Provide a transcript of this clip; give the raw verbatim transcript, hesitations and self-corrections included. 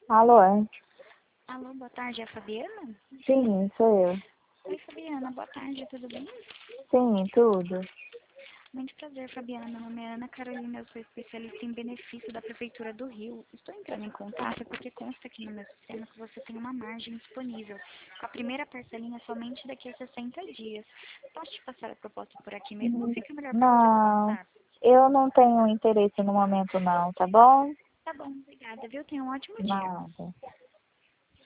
Alô? Alô, boa tarde, é a Fabiana? Sim, sou eu. Oi, Fabiana, boa tarde, tudo bem? Sim, tudo. Muito prazer, Fabiana. Meu nome é Ana Carolina, eu sou especialista em benefício da Prefeitura do Rio. Estou entrando em contato porque consta aqui no meu sistema que você tem uma margem disponível. Com a primeira parcelinha somente daqui a sessenta dias. Posso te passar a proposta por aqui mesmo ou Hum, fica melhor para você pelo Não, WhatsApp? eu não tenho interesse no momento não, tá bom? Tá bom, obrigada, viu? Tenha um ótimo dia. Nada.